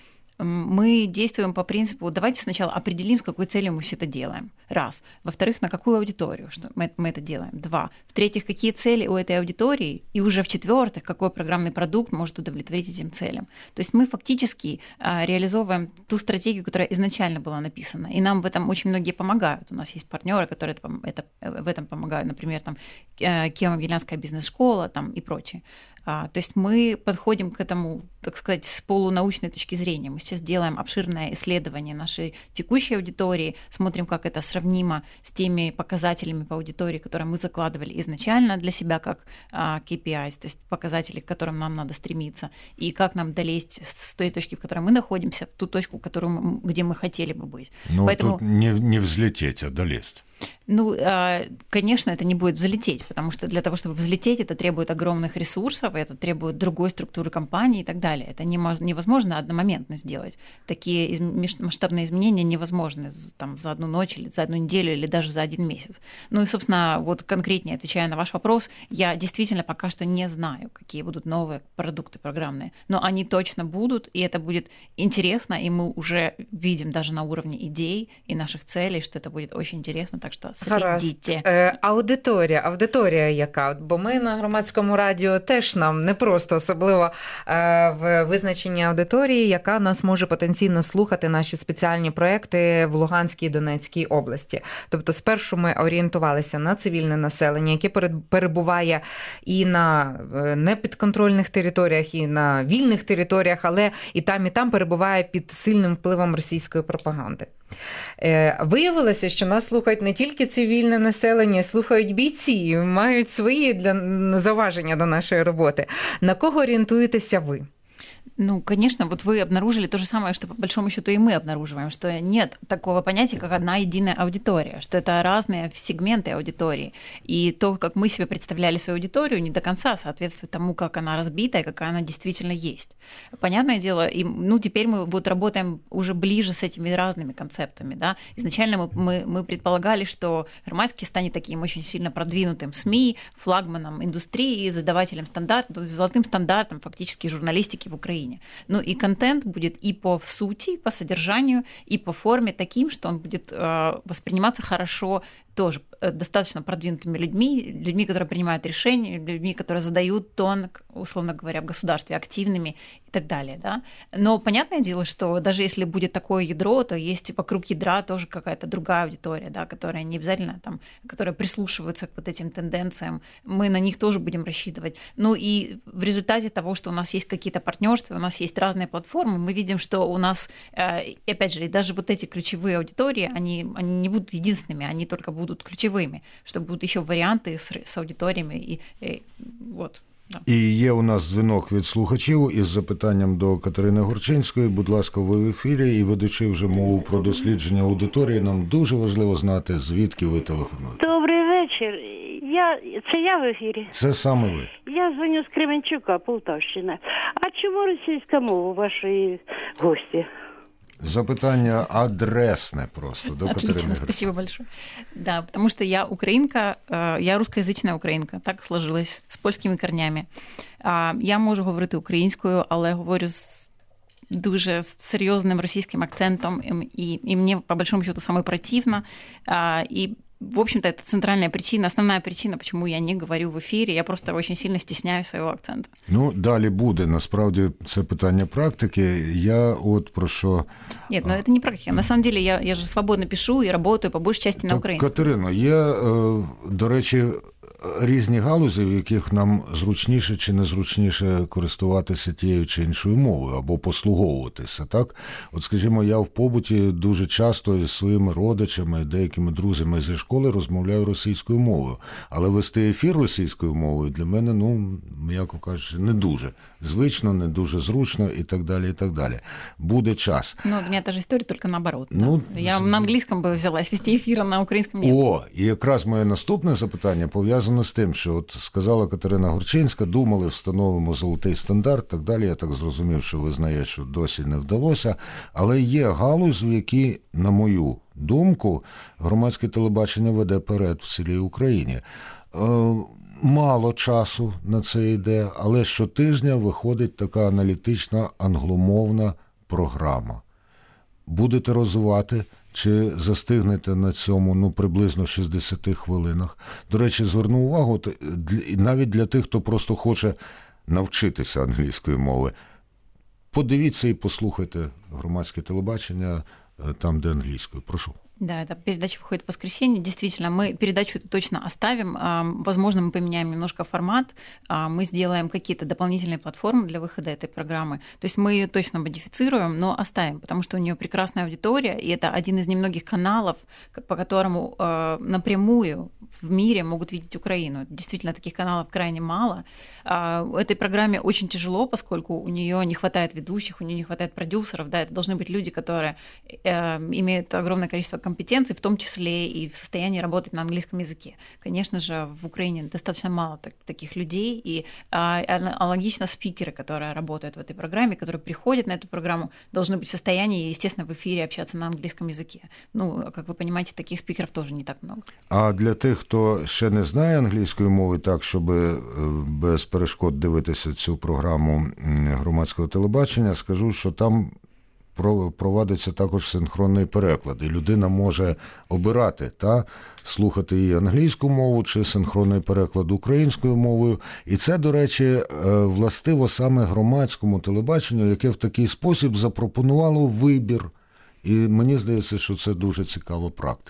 мы действуем по принципу, давайте сначала определим, с какой целью мы все это делаем. Раз. Во-вторых, на какую аудиторию что мы, мы это делаем. Два. В-третьих, какие цели у этой аудитории. И уже в-четвертых, какой программный продукт может удовлетворить этим целям. То есть мы фактически а, реализовываем ту стратегию, которая изначально была написана. И нам в этом очень многие помогают. У нас есть партнеры, которые это, это, в этом помогают. Например, там, Киево-Могилянская бизнес-школа там, и прочее. А, то есть мы подходим к этому, так сказать, с полунаучной точки зрения. Мы сейчас делаем обширное исследование нашей текущей аудитории, смотрим, как это сравнимо с теми показателями по аудитории, которые мы закладывали изначально для себя как а, кей пи ай, то есть показатели, к которым нам надо стремиться, и как нам долезть с той точки, в которой мы находимся, в ту точку, которую мы, где мы хотели бы быть. Ну, Поэтому... тут не, не взлететь, а долезть. Ну, конечно, это не будет взлететь, потому что для того, чтобы взлететь, это требует огромных ресурсов, это требует другой структуры компании и так далее. Это невозможно одномоментно сделать. Такие масштабные изменения невозможны там, за одну ночь, или за одну неделю, или даже за один месяц. Ну и, собственно, вот конкретнее отвечая на ваш вопрос, я действительно пока что не знаю, какие будут новые продукты программные, но они точно будут, и это будет интересно, и мы уже видим даже на уровне идей и наших целей, что это будет очень интересно. Так що слідіть. Е, аудиторія, аудиторія яка? Бо ми на громадському радіо теж нам не просто особливо е, в визначенні аудиторії, яка нас може потенційно слухати наші спеціальні проекти в Луганській і Донецькій області. Тобто спершу ми орієнтувалися на цивільне населення, яке перебуває і на непідконтрольних територіях, і на вільних територіях, але і там, і там перебуває під сильним впливом російської пропаганди. Виявилося, що нас слухають не тільки цивільне населення, слухають бійці, мають свої для зауваження до нашої роботи. На кого орієнтуєтеся ви? Ну, конечно, вот вы обнаружили то же самое, что по большому счету и мы обнаруживаем, что нет такого понятия, как одна единая аудитория, что это разные сегменты аудитории. И то, как мы себе представляли свою аудиторию, не до конца соответствует тому, как она разбита и какая она действительно есть. Понятное дело, и, ну, теперь мы вот работаем уже ближе с этими разными концептами. Да? Изначально мы, мы, мы предполагали, что Громадский станет таким очень сильно продвинутым СМИ, флагманом индустрии, задавателем стандартов, то есть золотым стандартом фактически журналистики в Украине. Ну и контент будет и по сути, по содержанию, и по форме таким, что он будет э, восприниматься хорошо тоже достаточно продвинутыми людьми, людьми, которые принимают решения, людьми, которые задают тон, условно говоря, в государстве, активными и так далее. Да? Но понятное дело, что даже если будет такое ядро, то есть вокруг ядра тоже какая-то другая аудитория, да, которая не обязательно там, которая прислушивается к вот этим тенденциям. Мы на них тоже будем рассчитывать. Ну и в результате того, что у нас есть какие-то партнерства, у нас есть разные платформы, мы видим, что у нас, и опять же, даже вот эти ключевые аудитории, они, они не будут единственными, они только будут будут ключовими, що будуть ще варіанти з, з аудиторіями. І, і, от, да. І є у нас дзвінок від слухачів із запитанням до Катерини Горчинської. Будь ласка, ви в ефірі, і ведучи вже мову про дослідження аудиторії, нам дуже важливо знати, звідки ви телефонуєте. Добрий вечір. Я, це я в ефірі? Це саме ви. Я дзвоню з Кременчука, Полтавщина. А чому російська мова вашої гості? Запитание адресное просто. До Отлично, спасибо большое. Да, потому что я украинка, я русскоязична українка, так сложилось, з польськими корнями. Я можу говорити українською, але говорю з дуже серйозним російським акцентом, і, і мені, по большому счету, самой противно. И в общем-то, это центральная причина, основная причина, почему я не говорю в ефірі. Я просто очень сильно стісняю свого акценту. Ну, далі буде. Насправді, це питання практики. Я от про що... Нет, но это не практика. На самом деле, я, я же свободно пишу и работаю по большей части на українському. Катерино, є, до речі, різні галузі, в яких нам зручніше чи незручніше користуватися тією чи іншою мовою, або послуговуватися, так? От, скажімо, я в побуті дуже часто зі своїми родичами, деякими друзями зі школи розмовляю російською мовою. Але вести ефір російською мовою для мене, ну, м'яко кажучи, не дуже звично, не дуже зручно і так далі, і так далі. Буде час. Ну, у мене та ж історія, тільки наоборот. Ну, да? Я на англійському би взялась вести ефір, а на українському ні. О, і якраз моє наступне запитання пов'язано з тим, що от сказала Катерина Горчинська, думали, встановимо золотий стандарт, так далі. Я так зрозумів, що визнає, що досі не вдалося. Але є галузь, в якій, на мою думку, громадське телебачення веде перед в цілій Україні. Мало часу на це йде, але щотижня виходить така аналітична англомовна програма. Будете розвивати, чи застигнете на цьому, ну, приблизно шістдесят хвилинах? До речі, зверну увагу, навіть для тих, хто просто хоче навчитися англійської мови. Подивіться і послухайте громадське телебачення там, де англійською. Прошу. Да, эта передача выходит в воскресенье. Действительно, мы передачу точно оставим. Возможно, мы поменяем немножко формат. Мы сделаем какие-то дополнительные платформы для выхода этой программы. То есть мы ее точно модифицируем, но оставим, потому что у нее прекрасная аудитория, и это один из немногих каналов, по которому напрямую в мире могут видеть Украину. Действительно, таких каналов крайне мало. Этой программе очень тяжело, поскольку у нее не хватает ведущих, у нее не хватает продюсеров. Да, это должны быть люди, которые имеют огромное количество компетенций, в том числе и в состоянии работать на английском языке. Конечно же, в Украине достаточно мало так, таких людей, и аналогично спикеры, которые работают в этой программе, которые приходят на эту программу, должны быть в состоянии, естественно, в эфире общаться на английском языке. Ну, как вы понимаете, таких спикеров тоже не так много. А для тих, хто ще не знає англійської мови, так, щоб без перешкод дивитися цю програму громадського телебачення, скажу, що там проводиться також синхронний переклад, і людина може обирати, та, слухати її англійську мову чи синхронний переклад українською мовою. І це, до речі, властиво саме громадському телебаченню, яке в такий спосіб запропонувало вибір. І мені здається, що це дуже цікава практика.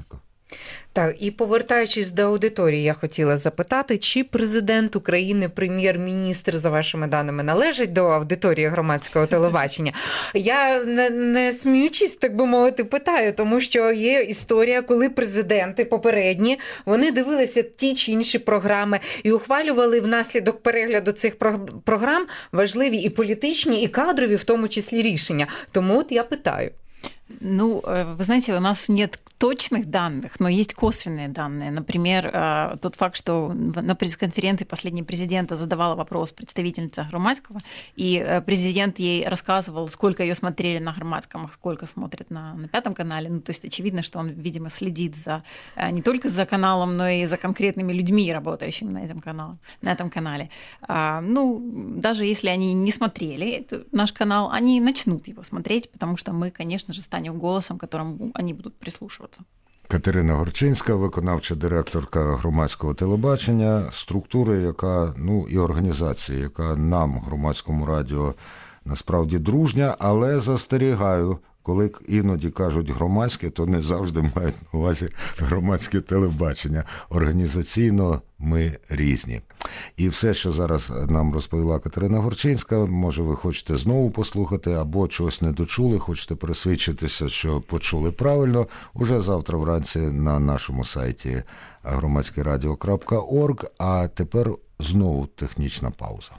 Так, і повертаючись до аудиторії, я хотіла запитати, чи президент України, прем'єр-міністр, за вашими даними, належить до аудиторії громадського телебачення? Я не, не сміючись, так би мовити, питаю, тому що є історія, коли президенти попередні, вони дивилися ті чи інші програми і ухвалювали внаслідок перегляду цих програм важливі і політичні, і кадрові, в тому числі, рішення. Тому от я питаю. Ну, вы знаете, у нас нет точных данных, но есть косвенные данные. Например, тот факт, что на пресс-конференции последней президента задавала вопрос представительница Громадского, и президент ей рассказывал, сколько ее смотрели на Громадском, а сколько смотрят на, на Пятом канале. Ну, то есть очевидно, что он, видимо, следит за, не только за каналом, но и за конкретными людьми, работающими на этом канале. На этом канале. Ну, даже если они не смотрели наш канал, они начнут его смотреть, потому что мы, конечно же, станем голосом, которым они будуть прислушуватися. Катерина Горчинська, виконавча директорка громадського телебачення, структури, яка, ну, і організації, яка нам, громадському радіо, насправді дружня, але застерігаю, коли іноді кажуть громадське, то не завжди мають на увазі громадське телебачення. Організаційно ми різні. І все, що зараз нам розповіла Катерина Горчинська, може ви хочете знову послухати, або чогось не дочули, хочете пересвідчитися, що почули правильно, уже завтра вранці на нашому сайті громадське радіо крапка орг, а тепер знову технічна пауза.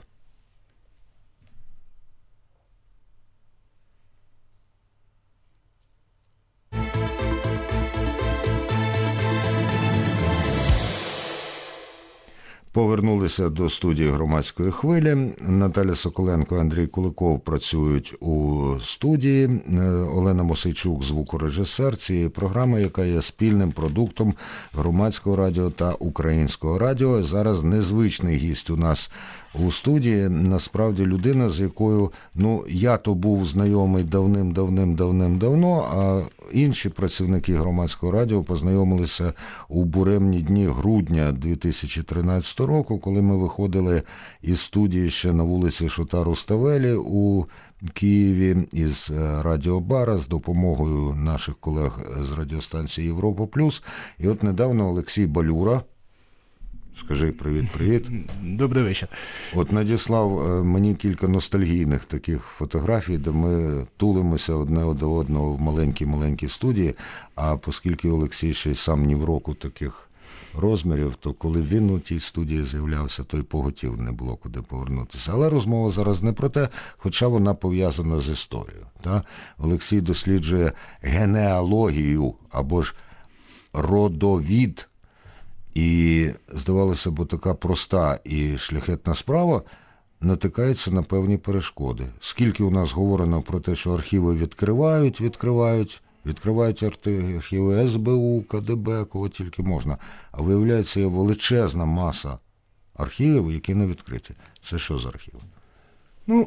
Повернулися до студії громадської хвилі. Наталя Соколенко і Андрій Куликов працюють у студії. Олена Мосейчук – звукорежисер цієї програми, яка є спільним продуктом громадського радіо та українського радіо. Зараз незвичний гість у нас у студії. Насправді людина, з якою, ну, я то був знайомий давним-давним-давним-давно, а інші працівники громадського радіо познайомилися у буремні дні грудня дві тисячі тринадцятого року, коли ми виходили із студії ще на вулиці Шота Руставелі у Києві із радіобара з допомогою наших колег з радіостанції Європа Плюс. І от недавно Олексій Балюра, скажи привіт-привіт. Добрий вечір. От надіслав мені кілька ностальгійних таких фотографій, де ми тулимося одне до одного в маленькій-маленькій студії, а оскільки Олексій ще й сам ні в року таких розмірів, то коли він у тій студії з'являвся, то й поготів не було куди повернутися. Але розмова зараз не про те, хоча вона пов'язана з історією. Та? Олексій досліджує генеалогію або ж родовід. І, здавалося б, така проста і шляхетна справа натикається на певні перешкоди. Скільки у нас говорено про те, що архіви відкривають, відкривають, відкривають архіви ес бе у, ка де бе, кого тільки можна. А виявляється, є величезна маса архівів, які не відкриті. Це що за архіви? Ну,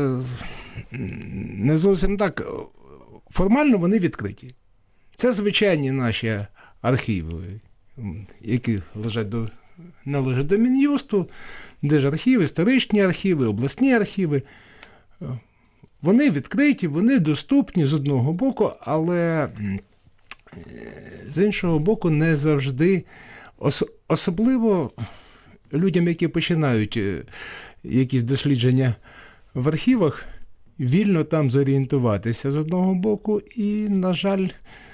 не зовсім так. Формально вони відкриті. Це звичайні наші архіви, які лежать до, належать до Мін'юсту, держархіви, історичні архіви, обласні архіви. Вони відкриті, вони доступні з одного боку, але з іншого боку не завжди, ос- особливо людям, які починають якісь дослідження в архівах, вільно там зорієнтуватися з одного боку, і, на жаль,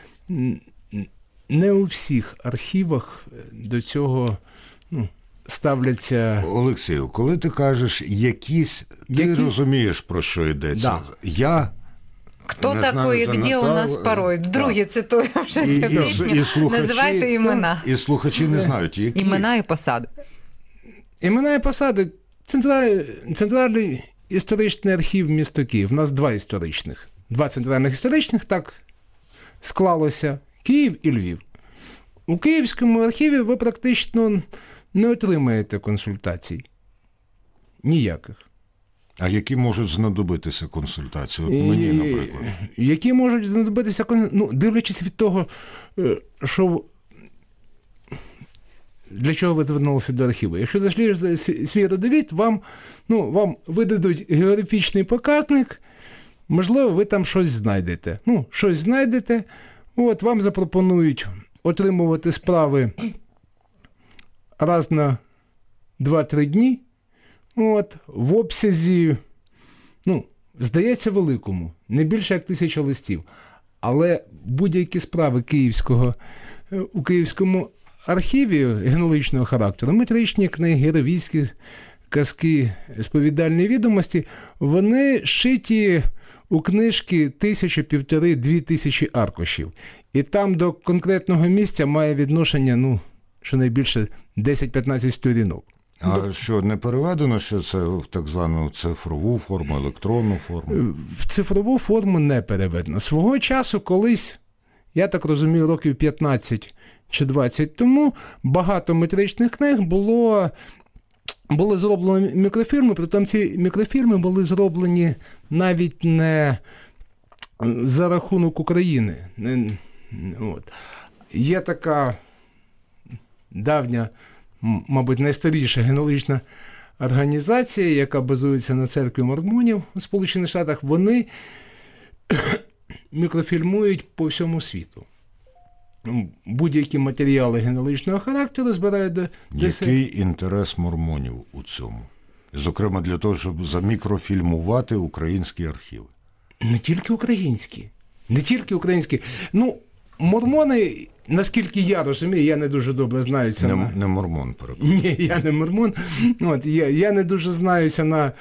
не у всіх архівах до цього, ну, ставляться... Олексію, коли ти кажеш якісь, ти Які... розумієш, про що йдеться. Да. Я... Хто такий, де у нас порой? Вдруге цитую вже цю пісню. Називайте імена. І слухачі не знають, які. Імена і посади. Імена і посади. Центральний, центральний історичний архів міста Київ. У нас два історичних. Два центральних історичних, так склалося. Київ і Львів. У Київському архіві ви практично не отримаєте консультацій. Ніяких. А які можуть знадобитися консультації? От мені, наприклад. Які можуть знадобитися консультації? Ну, дивлячись від того, що... Для чого ви звернулися до архіву? Якщо досліджуєте свій родовід, вам, ну, вам видадуть географічний показник, можливо, ви там щось знайдете. Ну, щось знайдете, от, вам запропонують отримувати справи раз на два-три дні, от, в обсязі, ну, здається, великому, не більше як тисяча листів. Але будь-які справи Київського, у Київському архіві генеалогічного характеру, метричні книги, ревізські казки, сповідальні відомості, вони шиті у книжки тисячу, півтори, дві тисячі аркушів. І там до конкретного місця має відношення, ну, щонайбільше десять-п'ятнадцять сторінок. А До... що, не переведено ще це в так звану цифрову форму, електронну форму? В цифрову форму не переведено. Свого часу колись, я так розумію, років п'ятнадцять чи двадцять тому, багато метричних книг було, були зроблені мікрофірми, притом ці мікрофірми були зроблені навіть не за рахунок України. От. Є така давня, мабуть, найстаріша генеалогічна організація, яка базується на церкві мормонів у Сполучених Штатах. Вони мікрофільмують по всьому світу. Будь-які матеріали генеалогічного характеру збирають до... Який інтерес мормонів у цьому? Зокрема, для того, щоб замікрофільмувати українські архіви. Не тільки українські. Не тільки українські. Ну, мормони, наскільки я розумію, я не дуже добре знаюся не, на... Не мормон, перепрошую. Ні, я не мормон. От, я, я не дуже знаюся на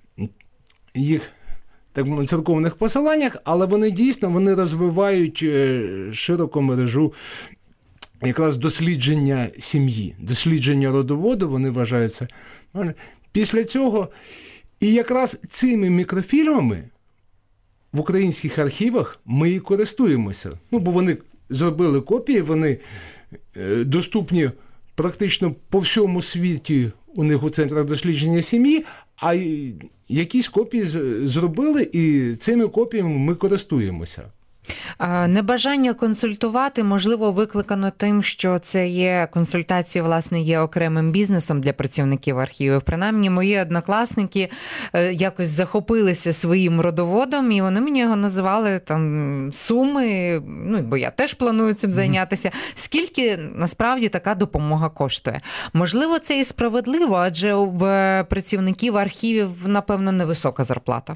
їх, так мовити, церковних посиланнях, але вони дійсно вони розвивають широку мережу якраз дослідження сім'ї, дослідження родоводу, вони вважаються. Після цього, і якраз цими мікрофільмами в українських архівах ми і користуємося. Ну, бо вони зробили копії, вони доступні практично по всьому світі у них у центрах дослідження сім'ї, а якісь копії зробили, і цими копіями ми користуємося. Небажання консультувати, можливо, викликано тим, що це є консультації, власне, є окремим бізнесом для працівників архівів. Принаймні, мої однокласники якось захопилися своїм родоводом, і вони мені його називали там суми, ну, бо я теж планую цим зайнятися. Скільки, насправді, така допомога коштує? Можливо, це і справедливо, адже в працівників архівів, напевно, невисока зарплата.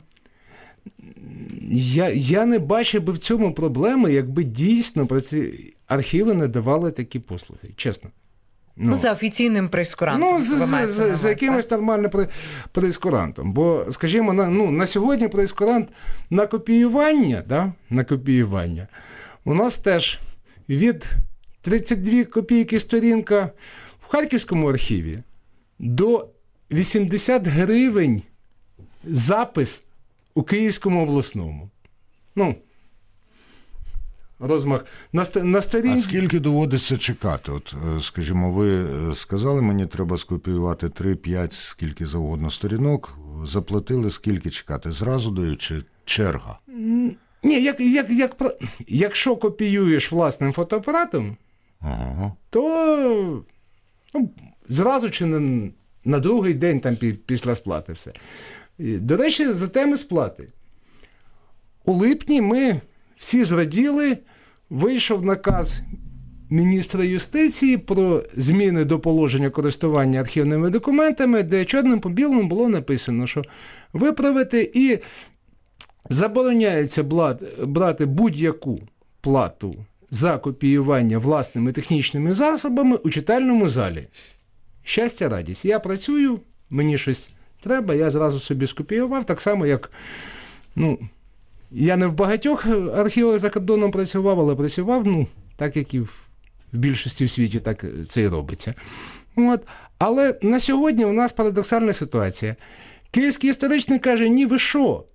Я, я не бачив би в цьому проблеми, якби дійсно архіви не давали такі послуги, чесно. Ну, ну за офіційним прейскурантом. Ну, за, за, за, за якимось нормальним прейскурантом. Бо, скажімо, на, ну, на сьогодні прейскурант на копіювання, да, на копіювання, у нас теж від тридцять дві копійки сторінка в Харківському архіві до вісімдесят гривень запис у Київському обласному. Ну, розмах. На, на сторінці... А скільки доводиться чекати? От, скажімо, ви сказали, мені треба скопіювати три-п'ять, скільки завгодно сторінок. Заплатили, скільки чекати? Зразу дають чи черга? Ні, як, як, як, якщо копіюєш власним фотоапаратом, ага. то ну, зразу чи на, на другий день там, після сплати все. До речі, за теми сплати. У липні ми всі зраділи, вийшов наказ міністра юстиції про зміни до положення користування архівними документами, де чорним по білому було написано, що виправити і забороняється брати будь-яку плату за копіювання власними технічними засобами у читальному залі. Щастя, радість. Я працюю, мені щось треба, я зразу собі скопіював, так само, як, ну, я не в багатьох архівах за кордоном працював, але працював, ну, так, як і в більшості в світі, так це і робиться. От. Але на сьогодні у нас парадоксальна ситуація. Київський історичний каже, ні, ви що?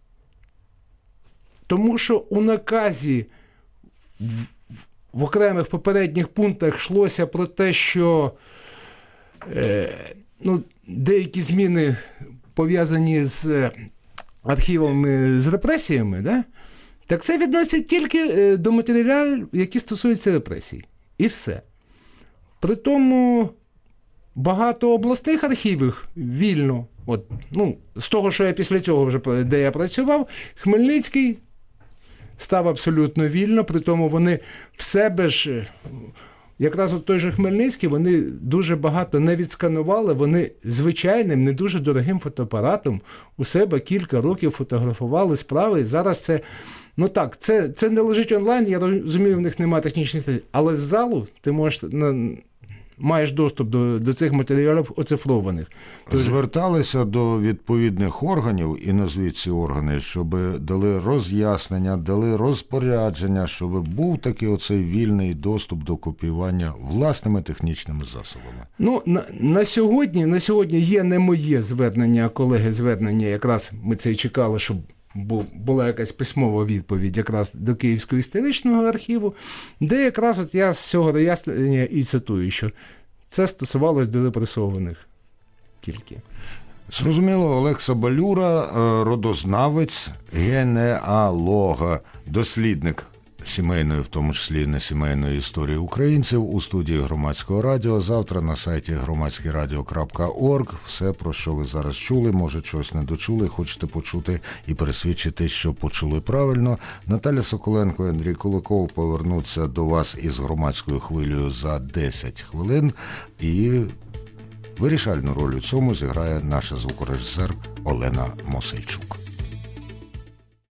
Тому що у наказі в, в окремих попередніх пунктах йшлося про те, що е, ну, деякі зміни пов'язані з архівами, з репресіями, да? Так це відносить тільки до матеріалів, які стосуються репресій. І все. При тому багато обласних архівів вільно, от, ну, з того, що я після цього вже, де я працював, Хмельницький, став абсолютно вільно, при тому вони в себе ж, якраз от той же Хмельницький, вони дуже багато не відсканували, вони звичайним, не дуже дорогим фотоапаратом у себе кілька років фотографували справи, і зараз це, ну так, це, це не лежить онлайн, я розумію, в них немає технічних, але з залу ти можеш... маєш доступ до, до цих матеріалів оцифрованих. Зверталися до відповідних органів, і назвіть ці органи, щоб дали роз'яснення, дали розпорядження, щоб був такий оцей вільний доступ до копіювання власними технічними засобами. Ну, на, на сьогодні, на сьогодні є не моє звернення, а колеги звернення, якраз ми це і чекали, щоб була якась письмова відповідь якраз до Київського історичного архіву, де якраз от я з цього роз'яснення і цитую, що це стосувалось до репресованих тільки. Зрозуміло, Олег Соболюра, родознавець, генеалог, дослідник сімейної, в тому числі не сімейної історії українців, у студії Громадського радіо. Завтра на сайті громадське радіо крапка орг. Все, про що ви зараз чули, може, щось не дочули, хочете почути і пересвідчити, що почули правильно. Наталя Соколенко і Андрій Куликов повернуться до вас із громадською хвилею за десять хвилин. І вирішальну роль у цьому зіграє наша звукорежисер Олена Мосейчук.